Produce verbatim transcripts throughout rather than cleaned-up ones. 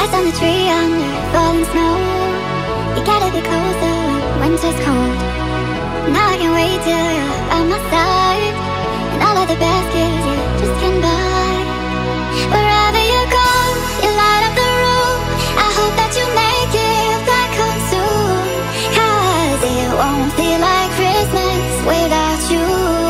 Ice on the tree under falling snow. You gotta be closer when winter's cold. Now I can't wait till you're by my side, and all of the best gifts you just can't buy. Wherever you go, you light up the room. I hope that you make it back home soon, 'cause it won't feel like Christmas without you.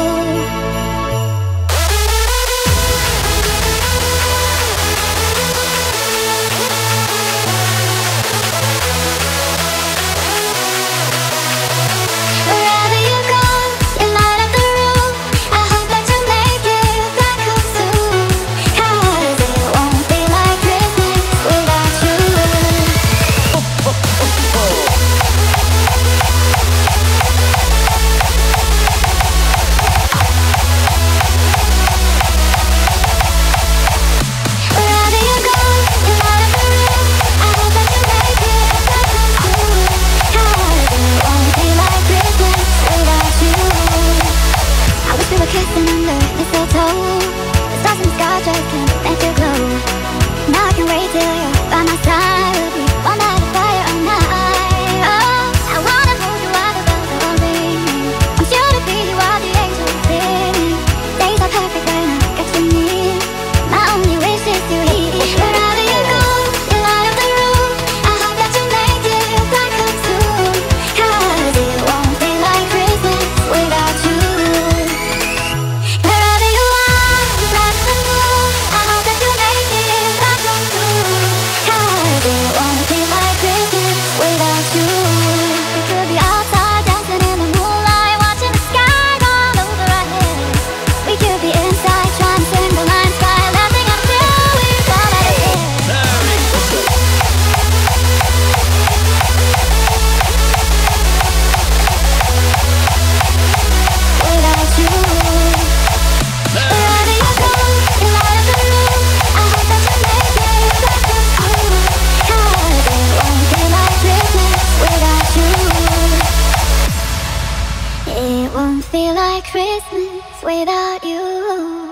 Kissing under mistletoe, the stars in the sky just can't make you glow. Now I can wait till you're by my side. We'll be one by the fire all night. Oh, I wanna hold you while the bells are all ringing. Want you to be while the angels singing. Days are perfect when I get you near. My only wish is to hear. Wherever you go, you light up the room. I hope that you make it back home soon, 'cause it won't feel like Christmas without you. It won't feel like Christmas without you.